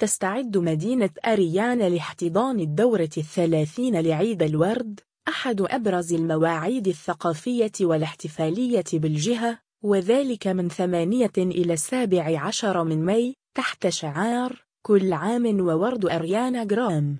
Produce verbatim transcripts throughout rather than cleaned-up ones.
تستعد مدينة أريانا لاحتضان الدورة الثلاثين لعيد الورد، أحد أبرز المواعيد الثقافية والاحتفالية بالجهة، وذلك من ثمانية إلى السابع عشر من ماي، تحت شعار كل عام وورد أريانا جرام.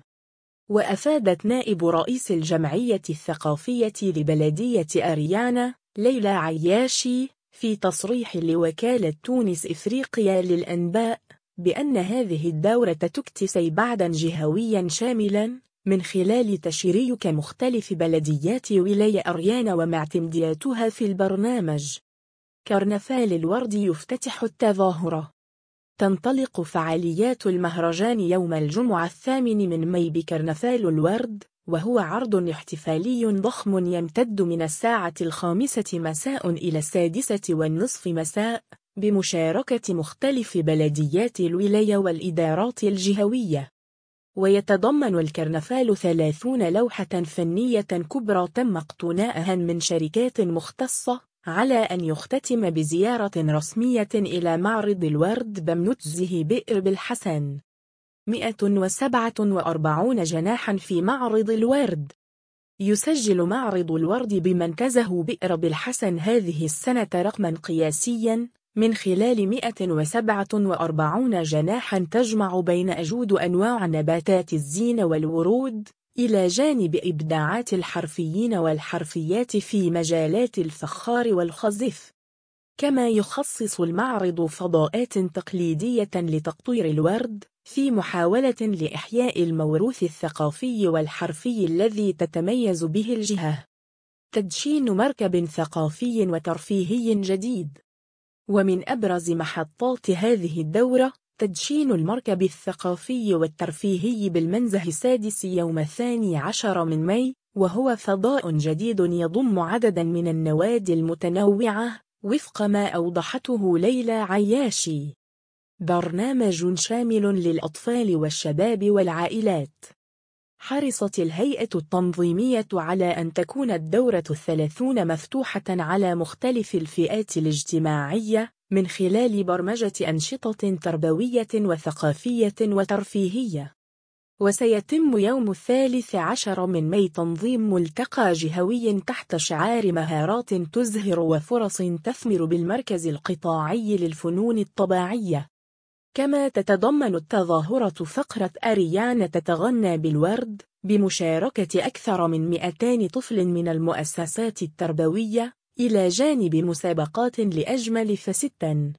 وأفادت نائب رئيس الجمعية الثقافية لبلدية أريانا ليلى عياشي في تصريح لوكالة تونس إفريقيا للأنباء بأن هذه الدورة تكتسي بعداً جهوياً شاملاً من خلال تشريك مختلف بلديات ولاية أريانا ومعتمدياتها في البرنامج. كرنفال الورد يفتتح التظاهرة. تنطلق فعاليات المهرجان يوم الجمعة الثامن من ماي بكرنفال الورد، وهو عرض احتفالي ضخم يمتد من الساعة الخامسة مساء إلى السادسة والنصف مساء، بمشاركة مختلف بلديات الولاية والإدارات الجهوية. ويتضمن الكرنفال ثلاثين لوحة فنية كبرى تم اقتناءها من شركات مختصة، على أن يختتم بزيارة رسمية إلى معرض الورد بمنتزه بئر بالحسن. مئة وسبعة وأربعين جناحا في معرض الورد. يسجل معرض الورد بمنتزه بئر بالحسن هذه السنة رقما قياسيا من خلال مئة وسبعة وأربعين جناحا تجمع بين أجود أنواع نباتات الزين والورود، إلى جانب إبداعات الحرفيين والحرفيات في مجالات الفخار والخزف. كما يخصص المعرض فضاءات تقليدية لتقطير الورد، في محاولة لإحياء الموروث الثقافي والحرفي الذي تتميز به الجهة. تدشين مركب ثقافي وترفيهي جديد. ومن أبرز محطات هذه الدورة تدشين المركب الثقافي والترفيهي بالمنزه السادس يوم الثاني عشر من ماي، وهو فضاء جديد يضم عددا من النوادي المتنوعة وفق ما أوضحته ليلى عياشي. برنامج شامل للأطفال والشباب والعائلات. حرصت الهيئة التنظيمية على أن تكون الدورة الثلاثون مفتوحة على مختلف الفئات الاجتماعية، من خلال برمجة أنشطة تربوية وثقافية وترفيهية. وسيتم يوم الثالث عشر من ماي تنظيم ملتقى جهوي تحت شعار مهارات تزهر وفرص تثمر بالمركز القطاعي للفنون الطباعية. كما تتضمن التظاهرة فقرة أريانا تتغنى بالورد، بمشاركة أكثر من مئتين طفل من المؤسسات التربوية، إلى جانب مسابقات لأجمل فستان.